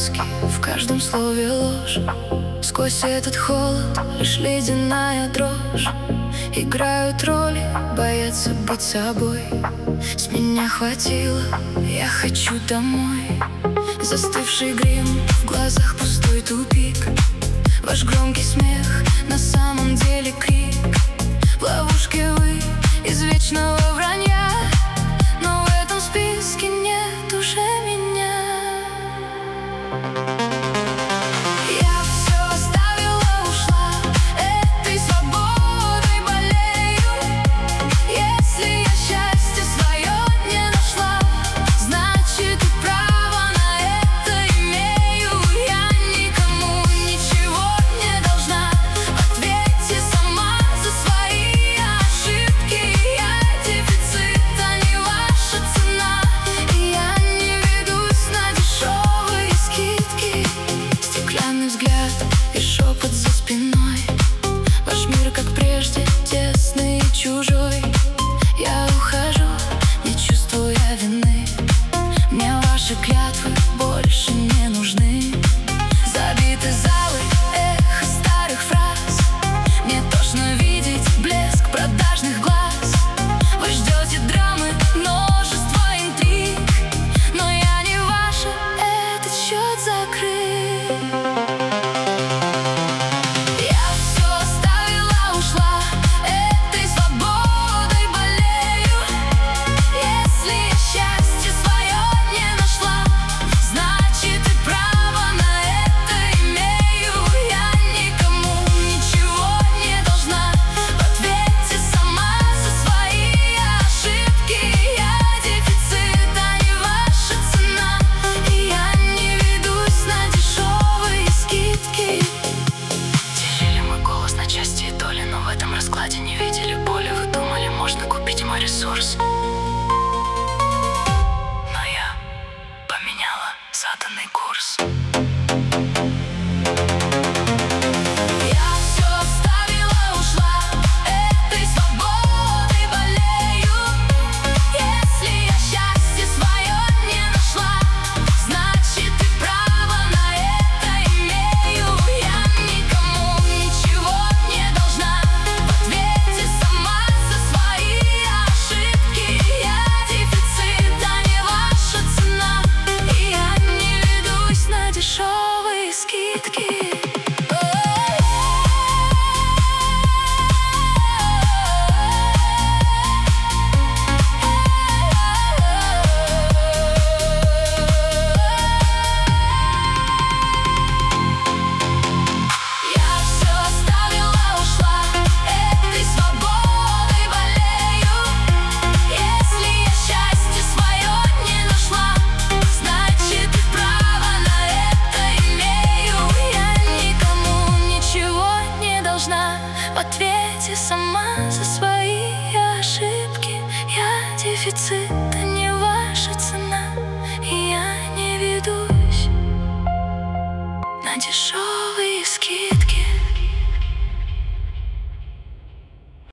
маски, в каждом слове ложь. Сквозь этот холод лишь ледяная дрожь. Играют роли, боятся быть собой. С меня хватило, я хочу домой. Застывший грим, в глазах пустой тупик. Ваш громкий смех, на самом деле крик. В ловушке вы из вечного вранья, но в этом списке нет уже меня. Я все оставила, ушла, этой свободой болею. Если я счастье свое не нашла, значит и право на это имею. Я никому ничего не должна. Ответьте сама за свои ошибки. Я дефицит, а не ваша цена. И я не ведусь на дешевые скидки. Стеклянный взгляд и шепот за спиной. Ваш мир, как прежде, тесный и чужой. Я ухожу, не чувствуя вины. Мне ваши клятвы больше не нужны. Забиты залы, эхо старых фраз. Мне тошно видеть блеск продажных глаз. Вы ждете драмы, множество интриг, но я не ваша, этот счет закрыт. Я все оставила, ушла, этой свободой болею. Если я счастье свое не нашла, значит и право на это имею. Я никому ничего не должна. Ответьте сама за свои ошибки. Я дефицит, а не ваша цена. И я не ведусь на дешевые скидки. Делили мой голос на части и доли, но в этом раскладе не видели боли. Вы думали, можно купить мой ресурс, но я поменяла заданный курс. Я все оставила, ушла, этой свободой болею. Если я счастье свое не нашла, значит и право на это имею. Я никому ничего не должна. Ответьте сама за свои ошибки. Я дефицит, а не ваша цена. И я не ведусь на дешевые скидки. Я все оставила, ушла, этой свободой болею. Если я счастье свое не нашла, значит и право на это имею. Я никому ничего не должна. В ответе сама за свои ошибки. Я дефицит.